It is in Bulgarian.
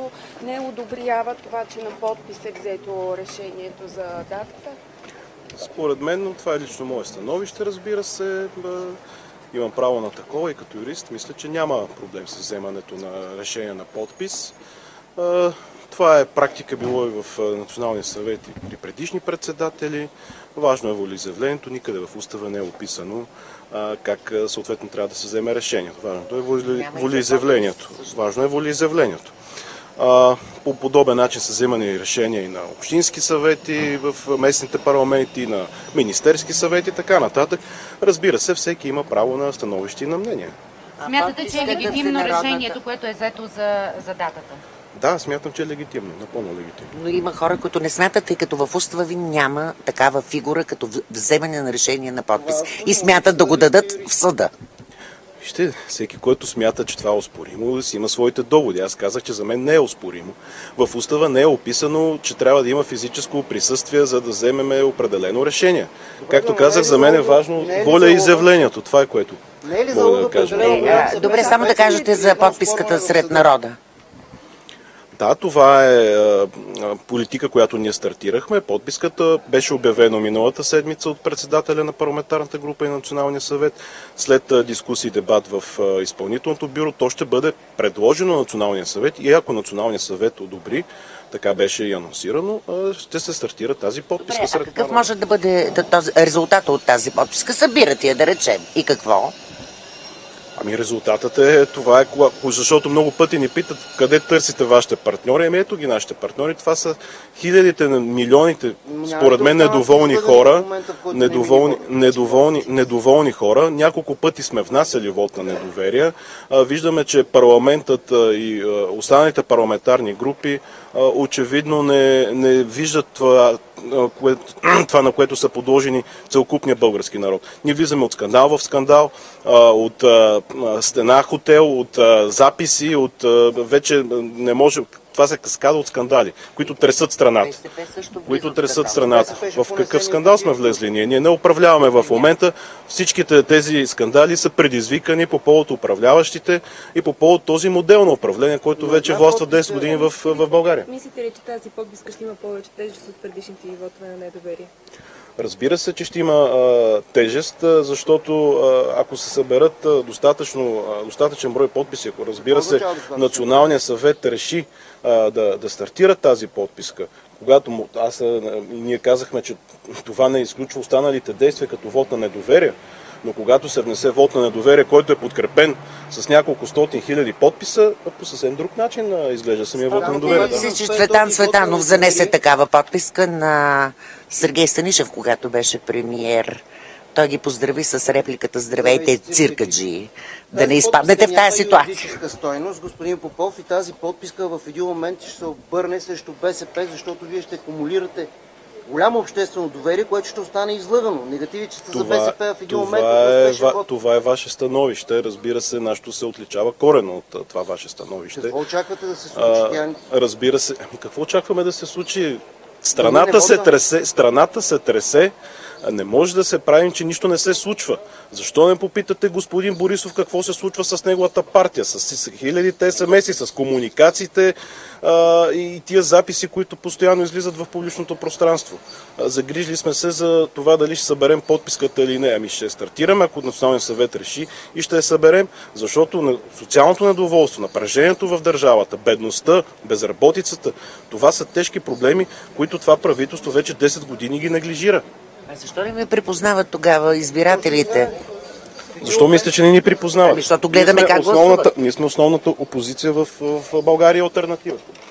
който не одобрява това, че на подпис е взето решението за датата? Според мен, но това е лично мое становище, разбира се. Имам право на такова и като юрист мисля, че няма проблем с вземането на решение на подпис. Това е практика било и в Националния съвет и при предишни председатели. Важно е волеизявлението, никъде в устава не е описано как съответно трябва да се вземе решението. Важното е волеизявлението. Важно е волеизявлението. По подобен начин са вземани решения и на общински съвети, в местните парламенти, и на министерски съвети и така нататък. Разбира се, всеки има право на становище и на мнение. Смятате, че е легитимно решението, което е взето за датата? Да, смятам, че е легитимно, напълно легитимно. Но има хора, които не смятат, тъй като в устава ви няма такава фигура, като вземане на решение на подпис. И смятат да го дадат в съда. Вижте, всеки, който смята, че това е оспоримо, си има своите доводи. Аз казах, че за мен не е оспоримо. В устава не е описано, че трябва да има физическо присъствие, за да вземем определено решение. Както казах, за мен е важно воля и изявлението. Това е което мога да кажа. Добре, само да кажете за подписката сред народа. Да, това е политика, която ние стартирахме. Подписката беше обявена миналата седмица от председателя на парламентарната група и на Националния съвет. След дискусии и дебат в изпълнителното бюро, то ще бъде предложено на Националния съвет и ако Националния съвет одобри, така беше и анонсирано, ще се стартира тази подписка. Добре, а какъв може да бъде резултата от тази подписка? Събирате я, да речем. И какво? Ами резултатът е това, защото много пъти ни питат къде търсите вашите партньори. Ами ето ги нашите партньори. Това са хилядите, милионите, според мен, недоволни хора. Недоволни хора. Няколко пъти сме внасяли вод на недоверие. Виждаме, че парламентът и останалите парламентарни групи очевидно не виждат това, на което са подложени целокупния български народ. Ние влизаме от скандал в скандал, от стена хотел, от записи, от вече не може. Това се каскада от скандали, които тресат страната. В какъв скандал сме влезли ние? Ние не управляваме в момента. Всичките тези скандали са предизвикани по повод управляващите и по повод този модел на управление, който вече властва 10 години в България. Мислите ли, че тази подписка ще има повече тежест от предишните вотове на недоверие? Разбира се, че ще има тежест, защото ако се съберат достатъчен брой подписи, ако разбира се Националният съвет реши да стартира тази подписка, когато ние казахме, че това не изключва останалите действия като вод на недоверие, но когато се внесе вод на недоверие, който е подкрепен с няколко стотин хиляди подписа, по съвсем друг начин изглежда самия вод на недоверие. Мисля, че Цветан Цветанов занесе такава подписка на Сергей Станишев, когато беше премиер. Той ги поздрави с репликата "Здравейте, циркаджи", да не изпаднете в тази ситуация. Политическа стойност, господин Попов, и тази подписка в един момент ще се обърне срещу БСП, защото вие ще акумулирате голямо обществено доверие, което ще остане излъгано. Негативите са за БСП в един момент. Това е ваше становище. Разбира се, нашето се отличава коренно от това ваше становище. Какво очаквате да се случи? Разбира се. Какво очакваме да се случи? Страната се тресе. Не може да се правим, че нищо не се случва. Защо не попитате господин Борисов какво се случва с неговата партия, с хилядите СМС-и, с комуникациите и тия записи, които постоянно излизат в публичното пространство. Загрижили сме се за това дали ще съберем подписката или не. Ами ще стартираме, ако Националният съвет реши, и ще я съберем, защото социалното недоволство, напрежението в държавата, бедността, безработицата, това са тежки проблеми, които това правителство вече 10 години ги неглижира. А защо не ме припознават тогава избирателите? Защо мисля, че не ни припознават? Защото гледаме как гласуват. Ние сме основната опозиция в България, алтернатива.